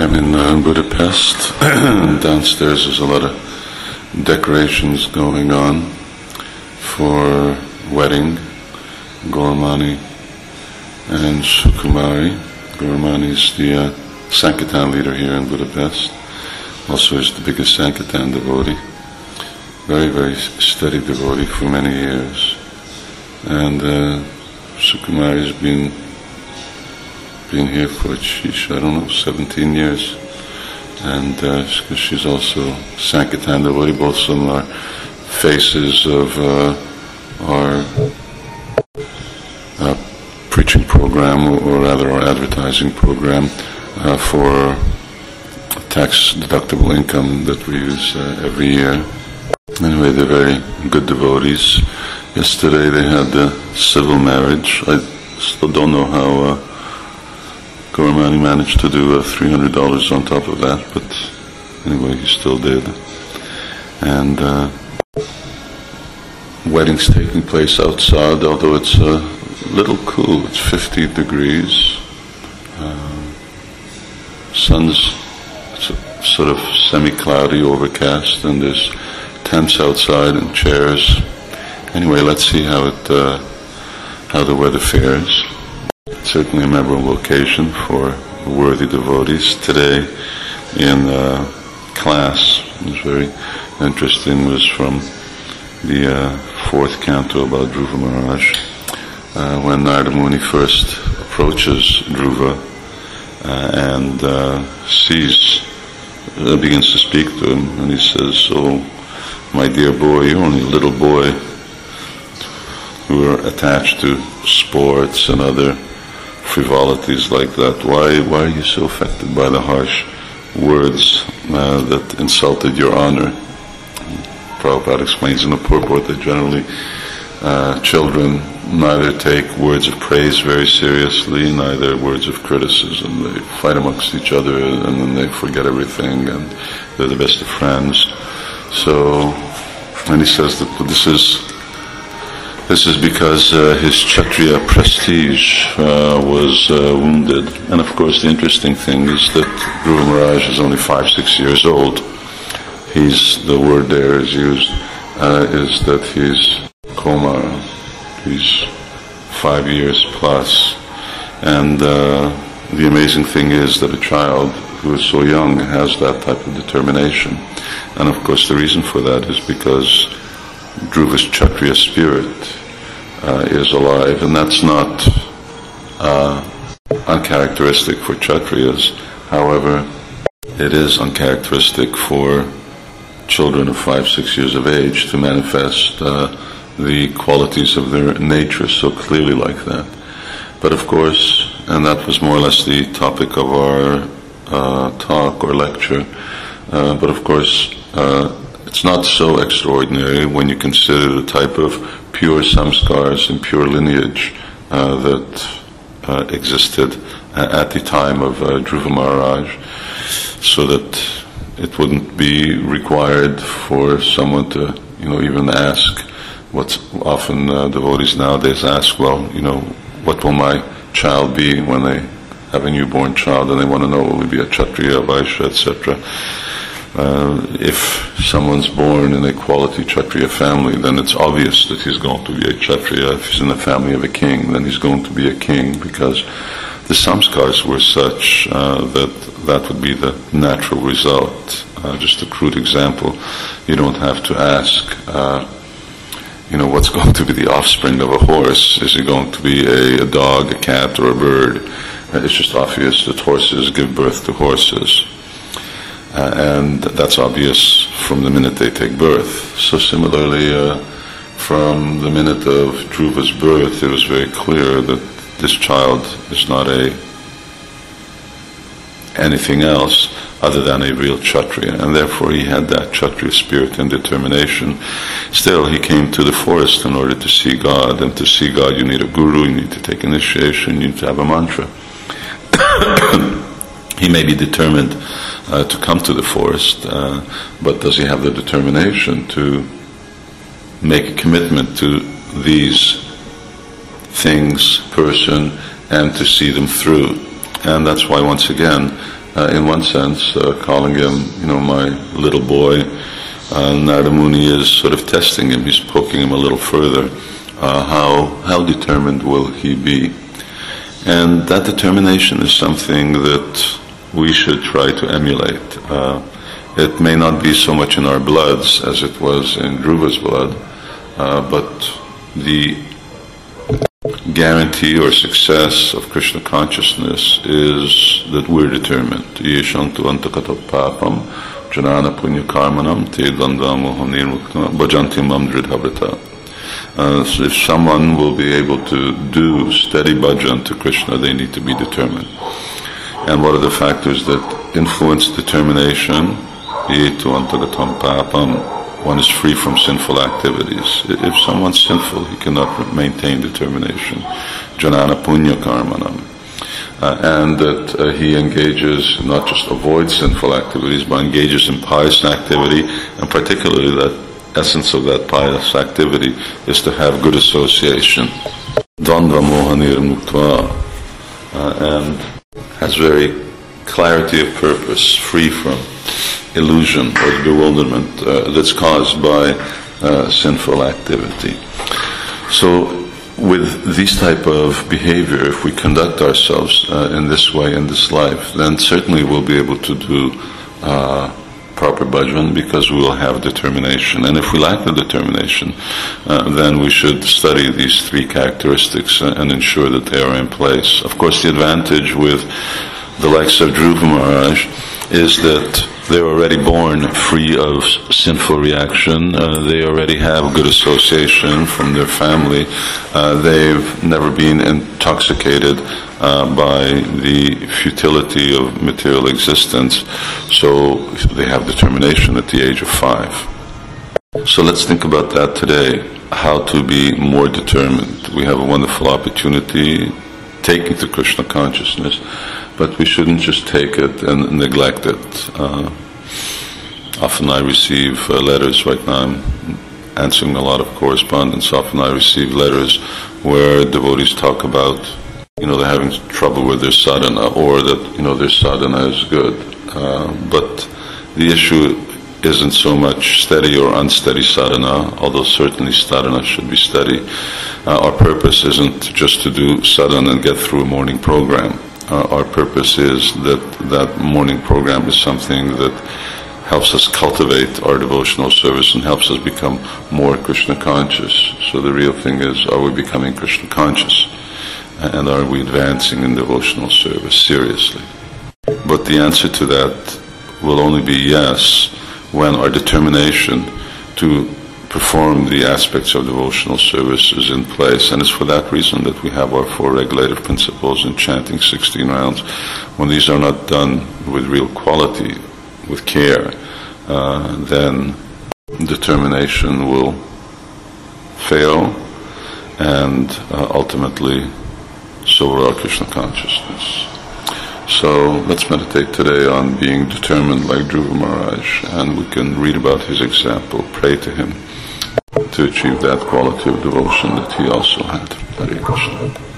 I'm in Budapest. Downstairs there's a lot of decorations going on for wedding. Gauramani and Sukumari. Gauramani is the Sankirtan leader here in Budapest. Also is the biggest Sankirtan devotee. Very, very steady devotee for many years. And Sukumari has been here for, I don't know, 17 years. And she's also Sankirtan devotee. Both of them are faces of our preaching program, or rather our advertising program for tax-deductible income that we use every year. Anyway, they're very good devotees. Yesterday they had the civil marriage. I still don't know how Gauramani managed to do $300 on top of that, but anyway, he still did. And wedding's taking place outside, although it's a little cool. It's 50 degrees. Sun's sort of semi-cloudy, overcast, and there's tents outside and chairs. Anyway, let's see how the weather fares. It's certainly a memorable occasion for worthy devotees. Today in class, it was very interesting, was from the fourth canto about Dhruva Maharaj, when Narada Muni first approaches Dhruva and begins to speak to him, and he says, "Oh, my dear boy, you're only a little boy who are attached to sports and other frivolities like that. Why are you so affected by the harsh words that insulted your honor?" Prabhupada explains in the purport that generally children neither take words of praise very seriously, neither words of criticism. They fight amongst each other and then they forget everything, and they're the best of friends. So, and he says that this is because his Kshatriya prestige was wounded. And of course the interesting thing is that Dhruva Maharaj is only 5-6 years old. The word there is used, is that he's Komara. He's 5 years plus. And the amazing thing is that a child who is so young has that type of determination. And of course the reason for that is because Dhruva's Kshatriya spirit is alive, and that's not uncharacteristic for Kshatriyas. However, it is uncharacteristic for children of 5-6 years of age to manifest the qualities of their nature so clearly like that. But of course, and that was more or less the topic of our talk or lecture, but of course it's not so extraordinary when you consider the type of pure samskars and pure lineage that existed at the time of Dhruva Maharaj, so that it wouldn't be required for someone to, even ask. What's often devotees nowadays ask, what will my child be when they have a newborn child, and they want to know, will he be a Kshatriya, a Vaishya, etc. If someone's born in a quality Kshatriya family, then it's obvious that he's going to be a Kshatriya. If he's in the family of a king, then he's going to be a king, because the samskars were such that would be the natural result. Just a crude example, you don't have to ask, what's going to be the offspring of a horse? Is he going to be a dog, a cat, or a bird? It's just obvious that horses give birth to horses. And that's obvious from the minute they take birth. So similarly, from the minute of Dhruva's birth, it was very clear that this child is not anything else other than a real Kshatriya, and therefore he had that Kshatriya spirit and determination. Still, he came to the forest in order to see God, and to see God you need a guru, you need to take initiation, you need to have a mantra. He may be determined to come to the forest, but does he have the determination to make a commitment to these things, person, and to see them through? And that's why, once again, in one sense, calling him, my little boy. Narada Muni is sort of testing him. He's poking him a little further. How determined will he be? And that determination is something that we should try to emulate. It may not be so much in our bloods as it was in Dhruva's blood, but the guarantee or success of Krishna consciousness is that we're determined. Yeshantu antakato papam janana punya karmanam te dandamo nirmukta bhajanti mam dridhavrata. So if someone will be able to do steady bhajan to Krishna, they need to be determined. And what are the factors that influence determination? Yetu antagatam papam. One is free from sinful activities. If someone's sinful, he cannot maintain determination. Janana punya karmanam. And that he engages, not just avoids sinful activities, but engages in pious activity, and particularly that essence of that pious activity is to have good association. Dandva mohanir muktva. And has very clarity of purpose, free from illusion or bewilderment that's caused by sinful activity. So with this type of behavior, if we conduct ourselves in this way in this life, then certainly we'll be able to do proper bhajan, because we will have determination. And if we lack the determination, then we should study these three characteristics and ensure that they are in place. Of course, the advantage with the likes of Dhruva Maharaj is that they're already born free of sinful reaction. They already have good association from their family. They've never been intoxicated by the futility of material existence. So they have determination at the age of 5. So let's think about that today, how to be more determined. We have a wonderful opportunity taking to Krishna consciousness, but we shouldn't just take it and neglect it. Often I receive letters, right now I'm answering a lot of correspondence, often I receive letters where devotees talk about, they're having trouble with their sadhana, or that, their sadhana is good. But the issue isn't so much steady or unsteady sadhana, although certainly sadhana should be steady. Our purpose isn't just to do sadhana and get through a morning program. Our purpose is that morning program is something that helps us cultivate our devotional service and helps us become more Krishna conscious. So the real thing is, are we becoming Krishna conscious? And are we advancing in devotional service seriously? But the answer to that will only be yes, when our determination to perform the aspects of devotional service is in place. And it's for that reason that we have our 4 regulative principles in chanting 16 rounds. When these are not done with real quality, with care, then determination will fail, and ultimately so will our Krishna consciousness. So let's meditate today on being determined like Dhruva Maharaj, and we can read about his example, pray to him to achieve that quality of devotion that he also had. Hare Krishna.